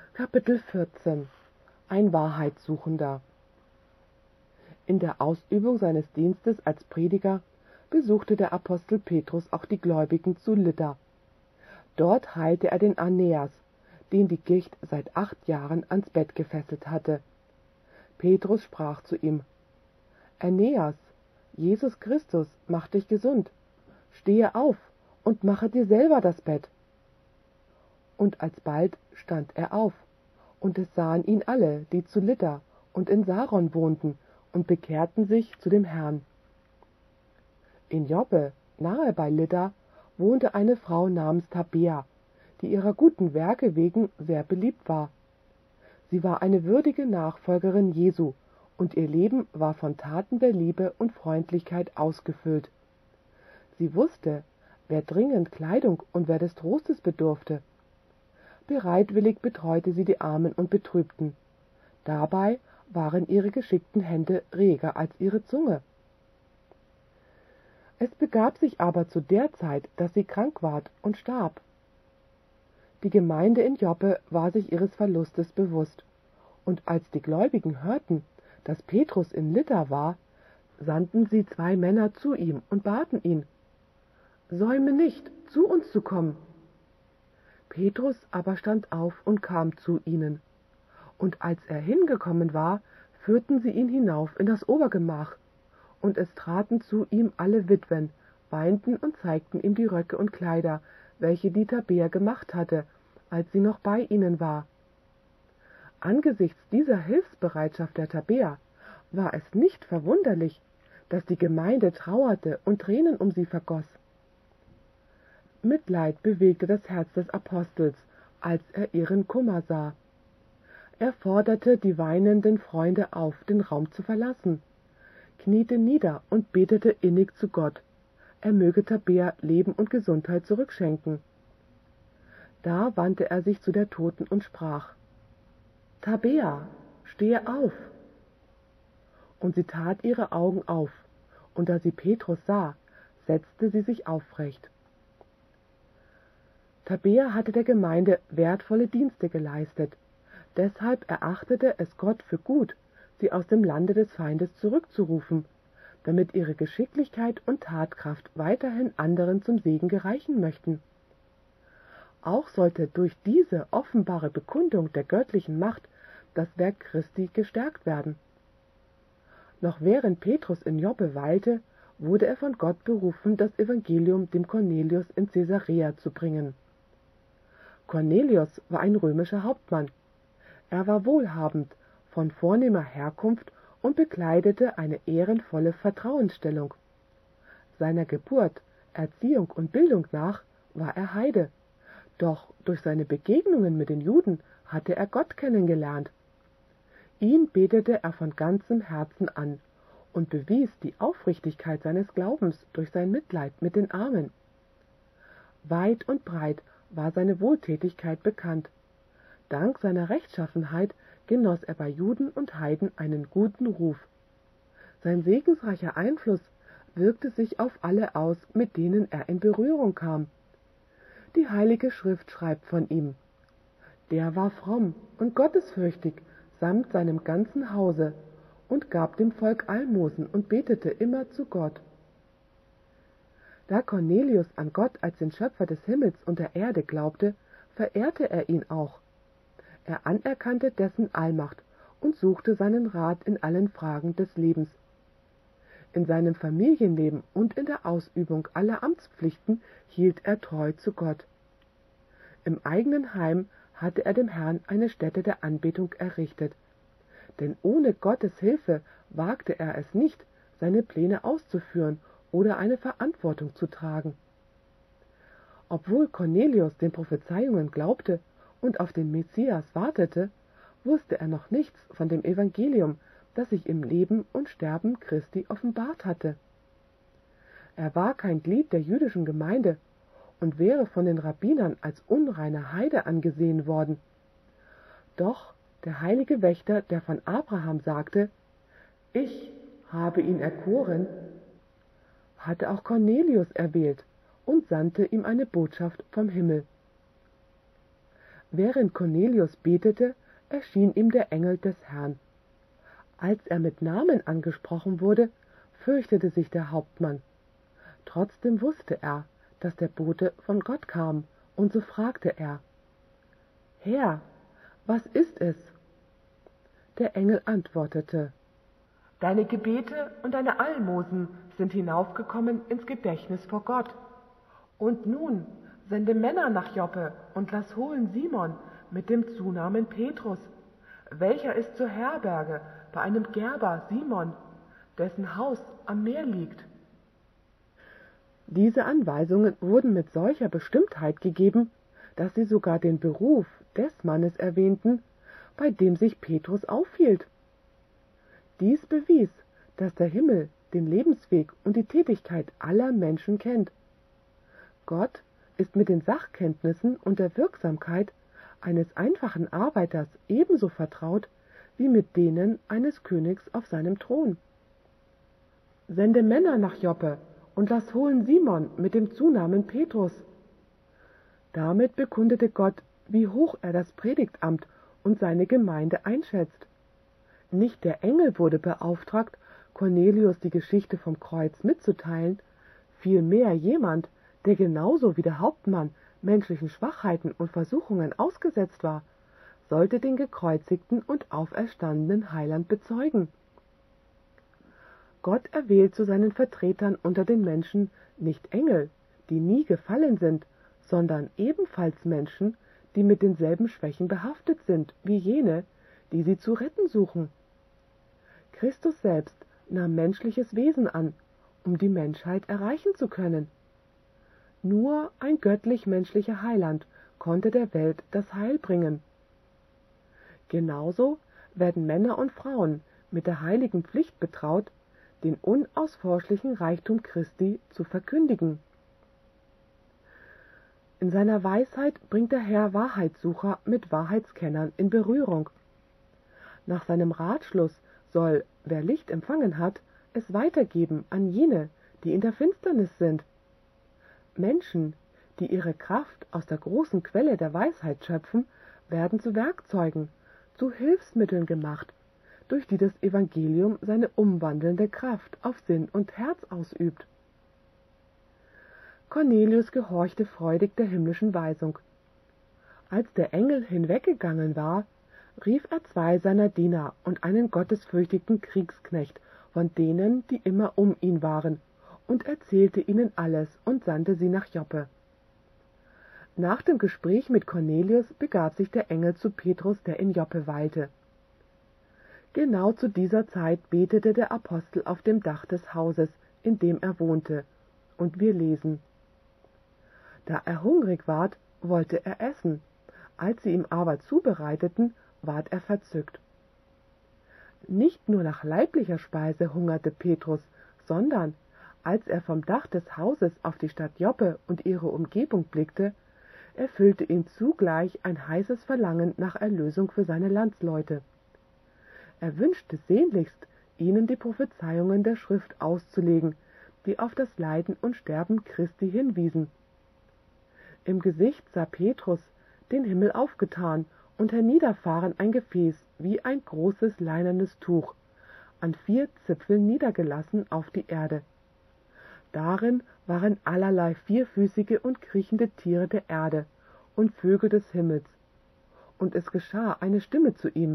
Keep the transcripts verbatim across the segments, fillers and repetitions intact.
Kapitel vierzehn. Ein Wahrheitssuchender. In der Ausübung seines Dienstes als Prediger besuchte der Apostel Petrus auch die Gläubigen zu Lydda. Dort heilte er den Aeneas, den die Gicht seit acht Jahren ans Bett gefesselt hatte. Petrus sprach zu ihm: Aeneas, Jesus Christus macht dich gesund. Stehe auf und mache dir selber das Bett. Und alsbald stand er auf, und es sahen ihn alle, die zu Lydda und in Saron wohnten, und bekehrten sich zu dem Herrn. In Joppe, nahe bei Lydda, wohnte eine Frau namens Tabea, die ihrer guten Werke wegen sehr beliebt war. Sie war eine würdige Nachfolgerin Jesu, und ihr Leben war von Taten der Liebe und Freundlichkeit ausgefüllt. Sie wusste, wer dringend Kleidung und wer des Trostes bedurfte. Bereitwillig betreute sie die Armen und Betrübten. Dabei waren ihre geschickten Hände reger als ihre Zunge. Es begab sich aber zu der Zeit, dass sie krank ward und starb. Die Gemeinde in Joppe war sich ihres Verlustes bewusst, und als die Gläubigen hörten, dass Petrus in Lydda war, sandten sie zwei Männer zu ihm und baten ihn: Säume nicht, zu uns zu kommen. Petrus aber stand auf und kam zu ihnen. Und als er hingekommen war, führten sie ihn hinauf in das Obergemach, und es traten zu ihm alle Witwen, weinten und zeigten ihm die Röcke und Kleider, welche die Tabea gemacht hatte, als sie noch bei ihnen war. Angesichts dieser Hilfsbereitschaft der Tabea war es nicht verwunderlich, dass die Gemeinde trauerte und Tränen um sie vergoss. Mitleid bewegte das Herz des Apostels, als er ihren Kummer sah. Er forderte die weinenden Freunde auf, den Raum zu verlassen, kniete nieder und betete innig zu Gott, er möge Tabea Leben und Gesundheit zurückschenken. Da wandte er sich zu der Toten und sprach: Tabea, stehe auf! Und sie tat ihre Augen auf, und da sie Petrus sah, setzte sie sich aufrecht. Tabea hatte der Gemeinde wertvolle Dienste geleistet, deshalb erachtete es Gott für gut, sie aus dem Lande des Feindes zurückzurufen, damit ihre Geschicklichkeit und Tatkraft weiterhin anderen zum Segen gereichen möchten. Auch sollte durch diese offenbare Bekundung der göttlichen Macht das Werk Christi gestärkt werden. Noch während Petrus in Joppe weilte, wurde er von Gott berufen, das Evangelium dem Cornelius in Caesarea zu bringen. Cornelius war ein römischer Hauptmann. Er war wohlhabend, von vornehmer Herkunft und bekleidete eine ehrenvolle Vertrauensstellung. Seiner Geburt, Erziehung und Bildung nach war er Heide, doch durch seine Begegnungen mit den Juden hatte er Gott kennengelernt. Ihn betete er von ganzem Herzen an und bewies die Aufrichtigkeit seines Glaubens durch sein Mitleid mit den Armen. Weit und breit war seine Wohltätigkeit bekannt. Dank seiner Rechtschaffenheit genoss er bei Juden und Heiden einen guten Ruf. Sein segensreicher Einfluss wirkte sich auf alle aus, mit denen er in Berührung kam. Die Heilige Schrift schreibt von ihm: Der war fromm und gottesfürchtig samt seinem ganzen Hause und gab dem Volk Almosen und betete immer zu Gott. Da Cornelius an Gott als den Schöpfer des Himmels und der Erde glaubte, verehrte er ihn auch. Er anerkannte dessen Allmacht und suchte seinen Rat in allen Fragen des Lebens. In seinem Familienleben und in der Ausübung aller Amtspflichten hielt er treu zu Gott. Im eigenen Heim hatte er dem Herrn eine Stätte der Anbetung errichtet, denn ohne Gottes Hilfe wagte er es nicht, seine Pläne auszuführen oder eine Verantwortung zu tragen. Obwohl Cornelius den Prophezeiungen glaubte und auf den Messias wartete, wusste er noch nichts von dem Evangelium, das sich im Leben und Sterben Christi offenbart hatte. Er war kein Glied der jüdischen Gemeinde und wäre von den Rabbinern als unreiner Heide angesehen worden. Doch der heilige Wächter, der von Abraham sagte: Ich habe ihn erkoren, hatte auch Cornelius erwählt und sandte ihm eine Botschaft vom Himmel. Während Cornelius betete, erschien ihm der Engel des Herrn. Als er mit Namen angesprochen wurde, fürchtete sich der Hauptmann. Trotzdem wusste er, dass der Bote von Gott kam, und so fragte er: »Herr, was ist es?« Der Engel antwortete: »Deine Gebete und deine Almosen sind hinaufgekommen ins Gedächtnis vor Gott. Und nun sende Männer nach Joppe und lass holen Simon mit dem Zunamen Petrus, welcher ist zur Herberge bei einem Gerber Simon, dessen Haus am Meer liegt.« Diese Anweisungen wurden mit solcher Bestimmtheit gegeben, dass sie sogar den Beruf des Mannes erwähnten, bei dem sich Petrus aufhielt. Dies bewies, dass der Himmel den Lebensweg und die Tätigkeit aller Menschen kennt. Gott ist mit den Sachkenntnissen und der Wirksamkeit eines einfachen Arbeiters ebenso vertraut wie mit denen eines Königs auf seinem Thron. »Sende Männer nach Joppe und lass holen Simon mit dem Zunamen Petrus.« Damit bekundete Gott, wie hoch er das Predigtamt und seine Gemeinde einschätzt. Nicht der Engel wurde beauftragt, Cornelius die Geschichte vom Kreuz mitzuteilen, vielmehr jemand, der genauso wie der Hauptmann menschlichen Schwachheiten und Versuchungen ausgesetzt war, sollte den gekreuzigten und auferstandenen Heiland bezeugen. Gott erwählt zu seinen Vertretern unter den Menschen nicht Engel, die nie gefallen sind, sondern ebenfalls Menschen, die mit denselben Schwächen behaftet sind wie jene, die sie zu retten suchen. Christus selbst nahm menschliches Wesen an, um die Menschheit erreichen zu können. Nur ein göttlich-menschlicher Heiland konnte der Welt das Heil bringen. Genauso werden Männer und Frauen mit der heiligen Pflicht betraut, den unausforschlichen Reichtum Christi zu verkündigen. In seiner Weisheit bringt der Herr Wahrheitssucher mit Wahrheitskennern in Berührung. Nach seinem Ratschluss soll, wer Licht empfangen hat, es weitergeben an jene, die in der Finsternis sind. Menschen, die ihre Kraft aus der großen Quelle der Weisheit schöpfen, werden zu Werkzeugen, zu Hilfsmitteln gemacht, durch die das Evangelium seine umwandelnde Kraft auf Sinn und Herz ausübt. Cornelius gehorchte freudig der himmlischen Weisung. Als der Engel hinweggegangen war, rief er zwei seiner Diener und einen gottesfürchtigen Kriegsknecht von denen, die immer um ihn waren, und erzählte ihnen alles und sandte sie nach Joppe. Nach dem Gespräch mit Cornelius begab sich der Engel zu Petrus, der in Joppe weilte. Genau zu dieser Zeit betete der Apostel auf dem Dach des Hauses, in dem er wohnte, und wir lesen: Da er hungrig ward, wollte er essen, als sie ihm aber zubereiteten, ward er verzückt. Nicht nur nach leiblicher Speise hungerte Petrus, sondern, als er vom Dach des Hauses auf die Stadt Joppe und ihre Umgebung blickte, erfüllte ihn zugleich ein heißes Verlangen nach Erlösung für seine Landsleute. Er wünschte sehnlichst, ihnen die Prophezeiungen der Schrift auszulegen, die auf das Leiden und Sterben Christi hinwiesen. Im Gesicht sah Petrus den Himmel aufgetan und herniederfahren ein Gefäß wie ein großes leinernes Tuch, an vier Zipfeln niedergelassen auf die Erde. Darin waren allerlei vierfüßige und kriechende Tiere der Erde und Vögel des Himmels. Und es geschah eine Stimme zu ihm: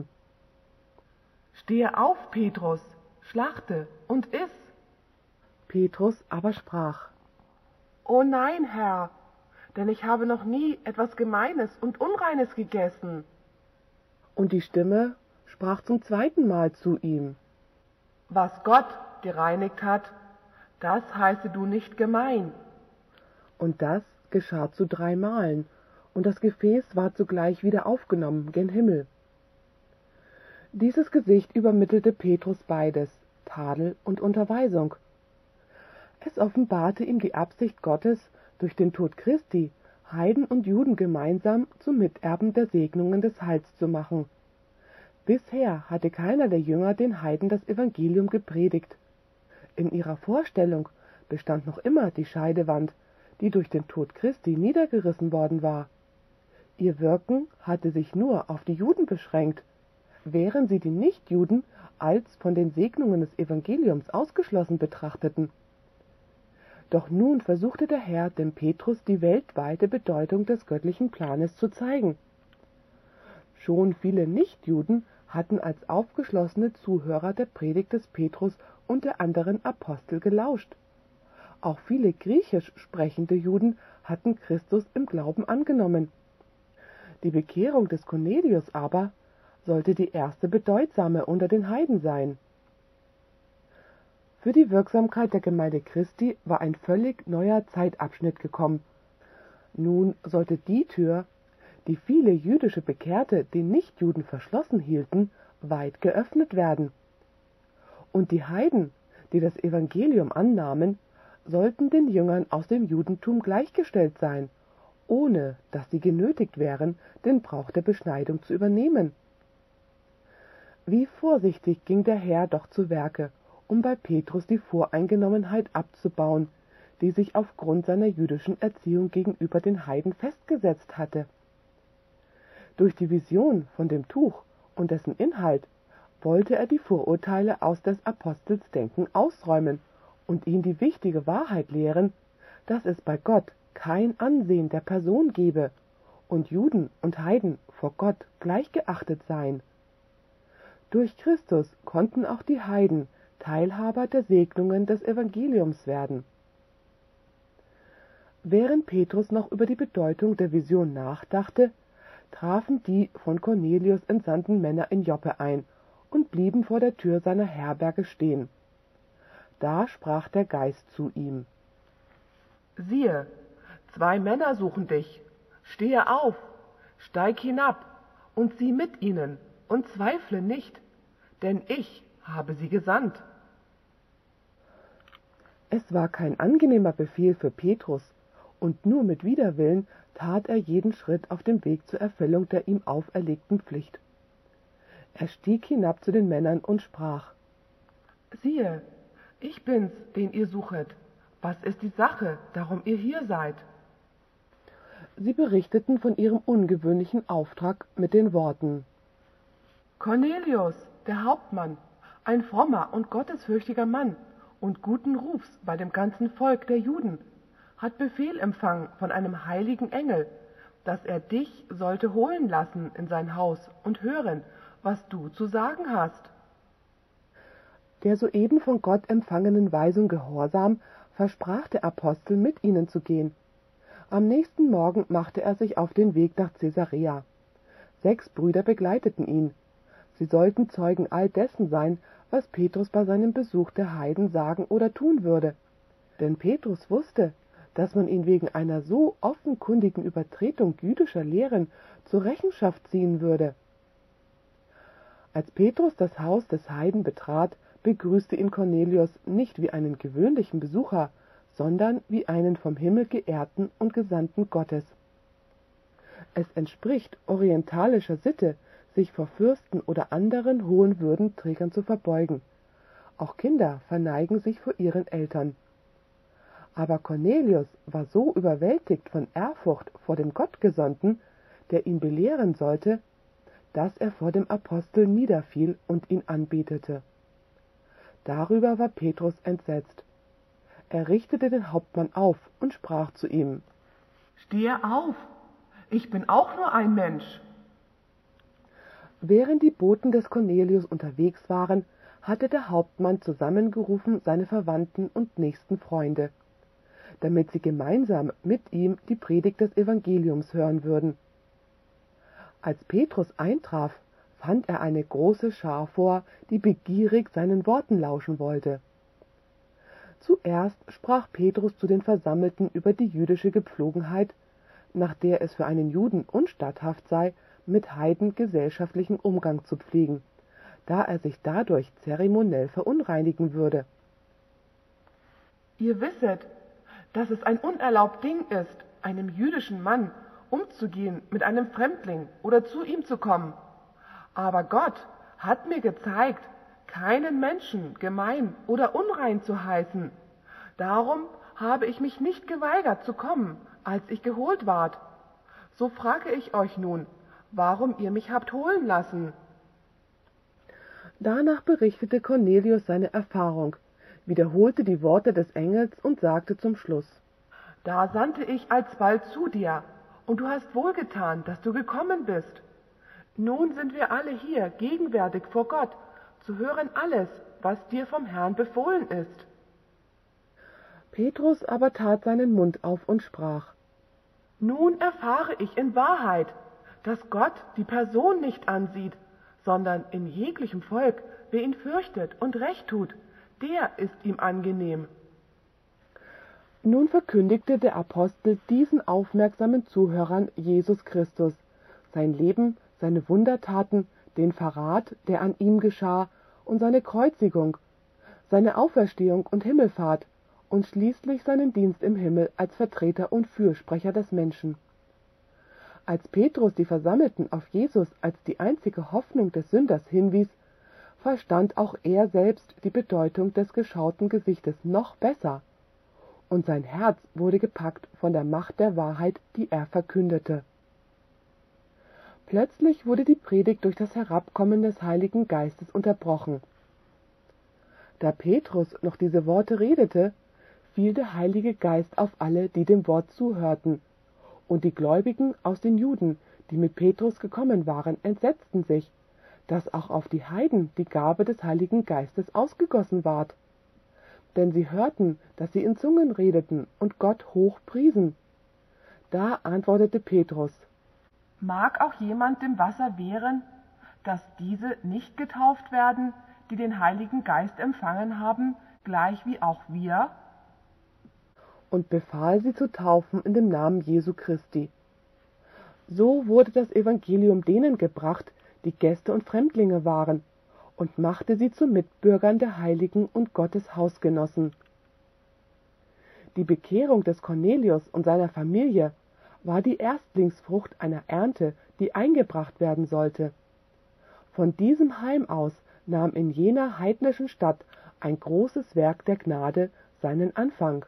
»Stehe auf, Petrus, schlachte und iss!« Petrus aber sprach: »O nein, Herr, denn ich habe noch nie etwas Gemeines und Unreines gegessen.« Und die Stimme sprach zum zweiten Mal zu ihm: »Was Gott gereinigt hat, das heiße du nicht gemein.« Und das geschah zu drei Malen, und das Gefäß war zugleich wieder aufgenommen gen Himmel. Dieses Gesicht übermittelte Petrus beides, Tadel und Unterweisung. Es offenbarte ihm die Absicht Gottes, durch den Tod Christi Heiden und Juden gemeinsam zu Miterben der Segnungen des Heils zu machen. Bisher hatte keiner der Jünger den Heiden das Evangelium gepredigt. In ihrer Vorstellung bestand noch immer die Scheidewand, die durch den Tod Christi niedergerissen worden war. Ihr Wirken hatte sich nur auf die Juden beschränkt, während sie die Nichtjuden als von den Segnungen des Evangeliums ausgeschlossen betrachteten. Doch nun versuchte der Herr, dem Petrus die weltweite Bedeutung des göttlichen Planes zu zeigen. Schon viele Nichtjuden hatten als aufgeschlossene Zuhörer der Predigt des Petrus und der anderen Apostel gelauscht. Auch viele griechisch sprechende Juden hatten Christus im Glauben angenommen. Die Bekehrung des Cornelius aber sollte die erste bedeutsame unter den Heiden sein. Für die Wirksamkeit der Gemeinde Christi war ein völlig neuer Zeitabschnitt gekommen. Nun sollte die Tür, die viele jüdische Bekehrte den Nichtjuden verschlossen hielten, weit geöffnet werden. Und die Heiden, die das Evangelium annahmen, sollten den Jüngern aus dem Judentum gleichgestellt sein, ohne dass sie genötigt wären, den Brauch der Beschneidung zu übernehmen. Wie vorsichtig ging der Herr doch zu Werke, um bei Petrus die Voreingenommenheit abzubauen, die sich aufgrund seiner jüdischen Erziehung gegenüber den Heiden festgesetzt hatte. Durch die Vision von dem Tuch und dessen Inhalt wollte er die Vorurteile aus des Apostels Denken ausräumen und ihn die wichtige Wahrheit lehren, dass es bei Gott kein Ansehen der Person gebe und Juden und Heiden vor Gott gleichgeachtet seien. Durch Christus konnten auch die Heiden Teilhaber der Segnungen des Evangeliums werden. Während Petrus noch über die Bedeutung der Vision nachdachte, trafen die von Cornelius entsandten Männer in Joppe ein und blieben vor der Tür seiner Herberge stehen. Da sprach der Geist zu ihm: Siehe, zwei Männer suchen dich. Stehe auf, steig hinab und sieh mit ihnen und zweifle nicht, denn ich habe sie gesandt. Es war kein angenehmer Befehl für Petrus, und nur mit Widerwillen tat er jeden Schritt auf dem Weg zur Erfüllung der ihm auferlegten Pflicht. Er stieg hinab zu den Männern und sprach: Siehe, ich bin's, den ihr suchet. Was ist die Sache, darum ihr hier seid? Sie berichteten von ihrem ungewöhnlichen Auftrag mit den Worten: Cornelius, der Hauptmann, ein frommer und gottesfürchtiger Mann und guten Rufs bei dem ganzen Volk der Juden, hat Befehl empfangen von einem heiligen Engel, dass er dich sollte holen lassen in sein Haus und hören, was du zu sagen hast. Der soeben von Gott empfangenen Weisung gehorsam, versprach der Apostel, mit ihnen zu gehen. Am nächsten Morgen machte er sich auf den Weg nach Caesarea. Sechs Brüder begleiteten ihn. Sie sollten Zeugen all dessen sein, was Petrus bei seinem Besuch der Heiden sagen oder tun würde. Denn Petrus wusste, dass man ihn wegen einer so offenkundigen Übertretung jüdischer Lehren zur Rechenschaft ziehen würde. Als Petrus das Haus des Heiden betrat, begrüßte ihn Cornelius nicht wie einen gewöhnlichen Besucher, sondern wie einen vom Himmel geehrten und Gesandten Gottes. Es entspricht orientalischer Sitte, sich vor Fürsten oder anderen hohen Würdenträgern zu verbeugen. Auch Kinder verneigen sich vor ihren Eltern. Aber Cornelius war so überwältigt von Ehrfurcht vor dem Gottgesandten, der ihn belehren sollte, dass er vor dem Apostel niederfiel und ihn anbetete. Darüber war Petrus entsetzt. Er richtete den Hauptmann auf und sprach zu ihm: Stehe auf, ich bin auch nur ein Mensch. Während die Boten des Cornelius unterwegs waren, hatte der Hauptmann zusammengerufen seine Verwandten und nächsten Freunde, damit sie gemeinsam mit ihm die Predigt des Evangeliums hören würden. Als Petrus eintraf, fand er eine große Schar vor, die begierig seinen Worten lauschen wollte. Zuerst sprach Petrus zu den Versammelten über die jüdische Gepflogenheit, nach der es für einen Juden unstatthaft sei, mit Heiden gesellschaftlichen Umgang zu pflegen, da er sich dadurch zeremoniell verunreinigen würde. Ihr wisset, dass es ein unerlaubt Ding ist, einem jüdischen Mann umzugehen mit einem Fremdling oder zu ihm zu kommen. Aber Gott hat mir gezeigt, keinen Menschen gemein oder unrein zu heißen. Darum habe ich mich nicht geweigert zu kommen, als ich geholt ward. So frage ich euch nun, warum ihr mich habt holen lassen. Danach berichtete Cornelius seine Erfahrung, wiederholte die Worte des Engels und sagte zum Schluss: Da sandte ich alsbald zu dir, und du hast wohlgetan, dass du gekommen bist. Nun sind wir alle hier gegenwärtig vor Gott, zu hören alles, was dir vom Herrn befohlen ist. Petrus aber tat seinen Mund auf und sprach: Nun erfahre ich in Wahrheit, dass Gott die Person nicht ansieht, sondern in jeglichem Volk, wer ihn fürchtet und recht tut, der ist ihm angenehm. Nun verkündigte der Apostel diesen aufmerksamen Zuhörern Jesus Christus, sein Leben, seine Wundertaten, den Verrat, der an ihm geschah, und seine Kreuzigung, seine Auferstehung und Himmelfahrt und schließlich seinen Dienst im Himmel als Vertreter und Fürsprecher des Menschen. Als Petrus die Versammelten auf Jesus als die einzige Hoffnung des Sünders hinwies, verstand auch er selbst die Bedeutung des geschauten Gesichtes noch besser, und sein Herz wurde gepackt von der Macht der Wahrheit, die er verkündete. Plötzlich wurde die Predigt durch das Herabkommen des Heiligen Geistes unterbrochen. Da Petrus noch diese Worte redete, fiel der Heilige Geist auf alle, die dem Wort zuhörten, und die Gläubigen aus den Juden, die mit Petrus gekommen waren, entsetzten sich, dass auch auf die Heiden die Gabe des Heiligen Geistes ausgegossen ward. Denn sie hörten, dass sie in Zungen redeten und Gott hoch priesen. Da antwortete Petrus: Mag auch jemand dem Wasser wehren, dass diese nicht getauft werden, die den Heiligen Geist empfangen haben, gleich wie auch wir? Und befahl sie zu taufen in dem Namen Jesu Christi. So wurde das Evangelium denen gebracht, die Gäste und Fremdlinge waren, und machte sie zu Mitbürgern der Heiligen und Gottes Hausgenossen. Die Bekehrung des Cornelius und seiner Familie war die Erstlingsfrucht einer Ernte, die eingebracht werden sollte. Von diesem Heim aus nahm in jener heidnischen Stadt ein großes Werk der Gnade seinen Anfang.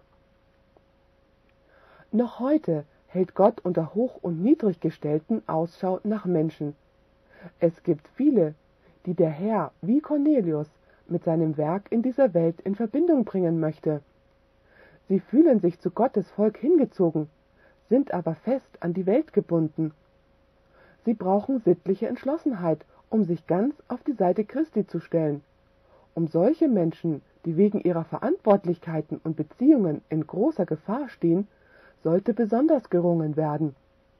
Noch heute hält Gott unter Hoch- und Niedriggestellten Ausschau nach Menschen. Es gibt viele, die der Herr wie Cornelius mit seinem Werk in dieser Welt in Verbindung bringen möchte. Sie fühlen sich zu Gottes Volk hingezogen, sind aber fest an die Welt gebunden. Sie brauchen sittliche Entschlossenheit, um sich ganz auf die Seite Christi zu stellen. Um solche Menschen, die wegen ihrer Verantwortlichkeiten und Beziehungen in großer Gefahr stehen, sollte besonders gerungen werden.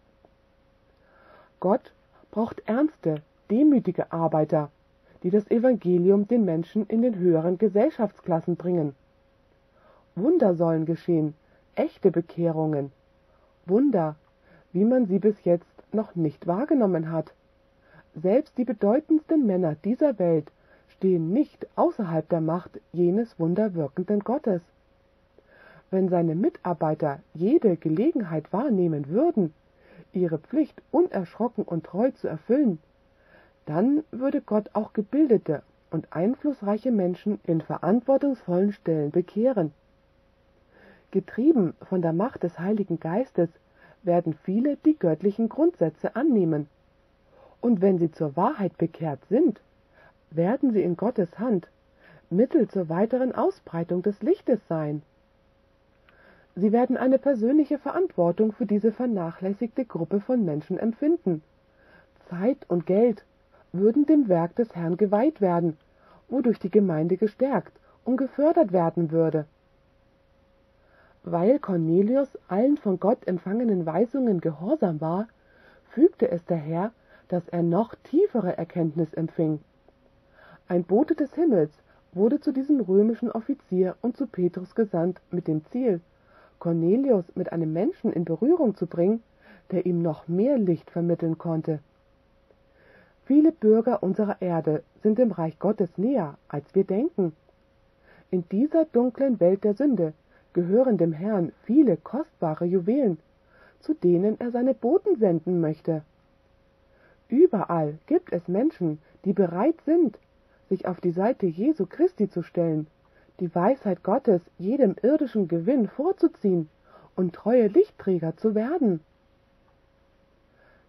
Gott braucht ernste, demütige Arbeiter, die das Evangelium den Menschen in den höheren Gesellschaftsklassen bringen. Wunder sollen geschehen, echte Bekehrungen, Wunder, wie man sie bis jetzt noch nicht wahrgenommen hat. Selbst die bedeutendsten Männer dieser Welt stehen nicht außerhalb der Macht jenes wunderwirkenden Gottes. Wenn seine Mitarbeiter jede Gelegenheit wahrnehmen würden, ihre Pflicht unerschrocken und treu zu erfüllen, dann würde Gott auch gebildete und einflussreiche Menschen in verantwortungsvollen Stellen bekehren. Getrieben von der Macht des Heiligen Geistes werden viele die göttlichen Grundsätze annehmen. Und wenn sie zur Wahrheit bekehrt sind, werden sie in Gottes Hand Mittel zur weiteren Ausbreitung des Lichtes sein. Sie werden eine persönliche Verantwortung für diese vernachlässigte Gruppe von Menschen empfinden. Zeit und Geld würden dem Werk des Herrn geweiht werden, wodurch die Gemeinde gestärkt und gefördert werden würde. Weil Cornelius allen von Gott empfangenen Weisungen gehorsam war, fügte es der Herr, dass er noch tiefere Erkenntnis empfing. Ein Bote des Himmels wurde zu diesem römischen Offizier und zu Petrus gesandt mit dem Ziel, Cornelius mit einem Menschen in Berührung zu bringen, der ihm noch mehr Licht vermitteln konnte. Viele Bürger unserer Erde sind dem Reich Gottes näher, als wir denken. In dieser dunklen Welt der Sünde gehören dem Herrn viele kostbare Juwelen, zu denen er seine Boten senden möchte. Überall gibt es Menschen, die bereit sind, sich auf die Seite Jesu Christi zu stellen, die Weisheit Gottes jedem irdischen Gewinn vorzuziehen und treue Lichtträger zu werden.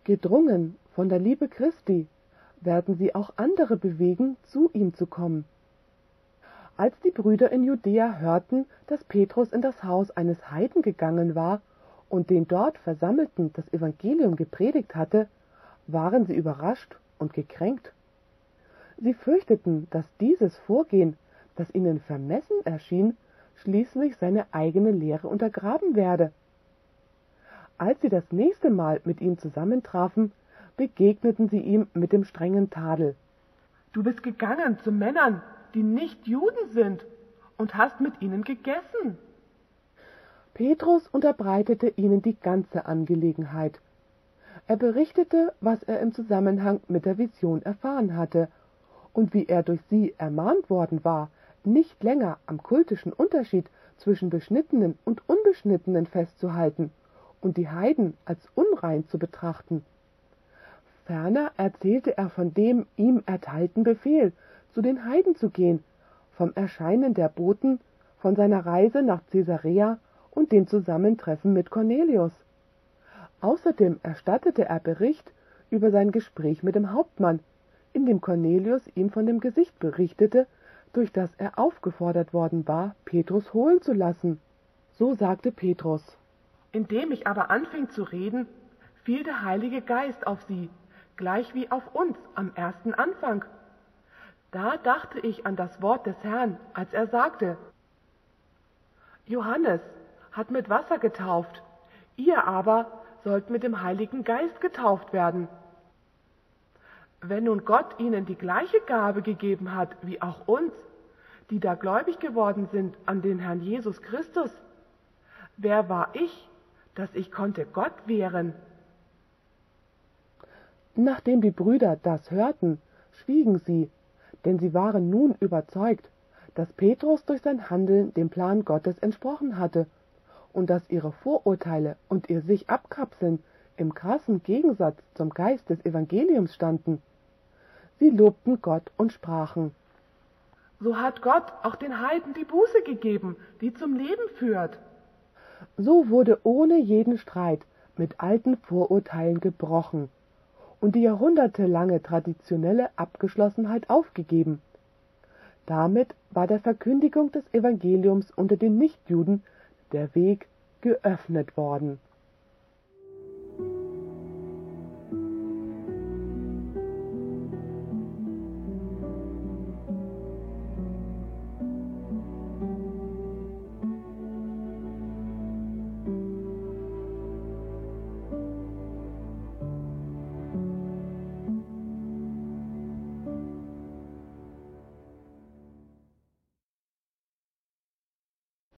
Gedrungen von der Liebe Christi werden sie auch andere bewegen, zu ihm zu kommen. Als die Brüder in Judäa hörten, dass Petrus in das Haus eines Heiden gegangen war und den dort Versammelten das Evangelium gepredigt hatte, waren sie überrascht und gekränkt. Sie fürchteten, dass dieses Vorgehen, das ihnen vermessen erschien, schließlich seine eigene Lehre untergraben werde. Als sie das nächste Mal mit ihm zusammentrafen, begegneten sie ihm mit dem strengen Tadel. Du bist gegangen zu Männern, die nicht Juden sind, und hast mit ihnen gegessen. Petrus unterbreitete ihnen die ganze Angelegenheit. Er berichtete, was er im Zusammenhang mit der Vision erfahren hatte und wie er durch sie ermahnt worden war, nicht länger am kultischen Unterschied zwischen Beschnittenen und Unbeschnittenen festzuhalten und die Heiden als unrein zu betrachten. Ferner erzählte er von dem ihm erteilten Befehl, zu den Heiden zu gehen, vom Erscheinen der Boten, von seiner Reise nach Caesarea und dem Zusammentreffen mit Cornelius. Außerdem erstattete er Bericht über sein Gespräch mit dem Hauptmann, in dem Cornelius ihm von dem Gesicht berichtete, durch das er aufgefordert worden war, Petrus holen zu lassen. So sagte Petrus: Indem ich aber anfing zu reden, fiel der Heilige Geist auf sie, gleich wie auf uns am ersten Anfang. Da dachte ich an das Wort des Herrn, als er sagte: Johannes hat mit Wasser getauft, ihr aber sollt mit dem Heiligen Geist getauft werden. Wenn nun Gott ihnen die gleiche Gabe gegeben hat wie auch uns, die da gläubig geworden sind an den Herrn Jesus Christus, wer war ich, dass ich konnte Gott wehren? Nachdem die Brüder das hörten, schwiegen sie, denn sie waren nun überzeugt, dass Petrus durch sein Handeln dem Plan Gottes entsprochen hatte und dass ihre Vorurteile und ihr sich abkapseln im krassen Gegensatz zum Geist des Evangeliums standen. Sie lobten Gott und sprachen: So hat Gott auch den Heiden die Buße gegeben, die zum Leben führt. So wurde ohne jeden Streit mit alten Vorurteilen gebrochen und die jahrhundertelange traditionelle Abgeschlossenheit aufgegeben. Damit war der Verkündigung des Evangeliums unter den Nichtjuden der Weg geöffnet worden.